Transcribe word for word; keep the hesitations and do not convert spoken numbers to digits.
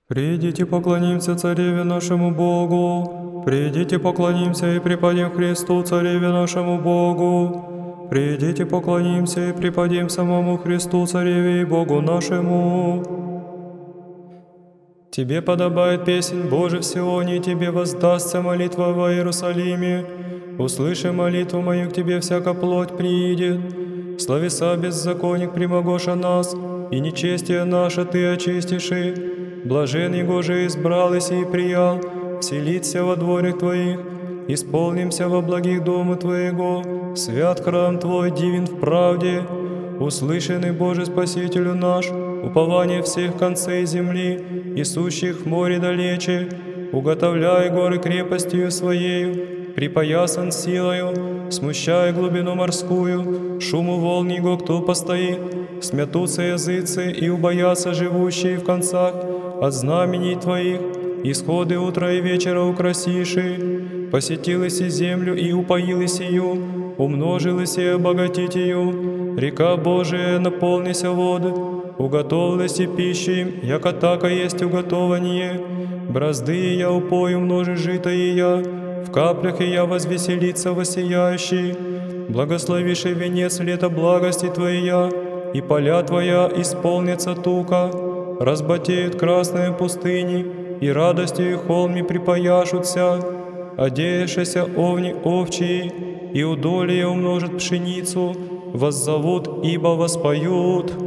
Придите, поклонимся Цареве нашему Богу. Придите, поклонимся и преподем Христу, Цареве нашему Богу. Придите, поклонимся и преподем самому Христу, Цареве и Богу нашему. Тебе подобает песнь, Боже, в Сионе, и Тебе воздастся молитва во Иерусалиме. Услыши молитву мою, к Тебе всяка плоть приидет. Словеса беззаконник примогоша нас, и нечестие наше Ты очистиши. Блажен его же избрал и сей приял, вселиться во дворях Твоих, исполнимся во благих дома Твоего, свят храм Твой, дивен в правде. Услышанный Боже Спасителю наш, упование всех концей земли, и сущих в море далече, уготовляй горы крепостью Своею, припоясан силою, смущая глубину морскую, шуму волн его кто постоит, смятутся языцы и убоятся живущие в концах от знамений Твоих, исходы утра и вечера украсиши, посетилась и землю и упоилась ее, умножилась и обогатить ее, река Божия наполнися воды, уготовилась и пища им, яко така есть уготование, бразды я упою множе жито и я, в каплях и я возвеселится воссияющий, благословишь и венец лета благости Твоя, и поля Твоя исполнится тука, разбатеют красные пустыни, и радостью и холми припояшутся, одеявшися овни овчии, и удолье умножат пшеницу, воззовут, ибо воспоют.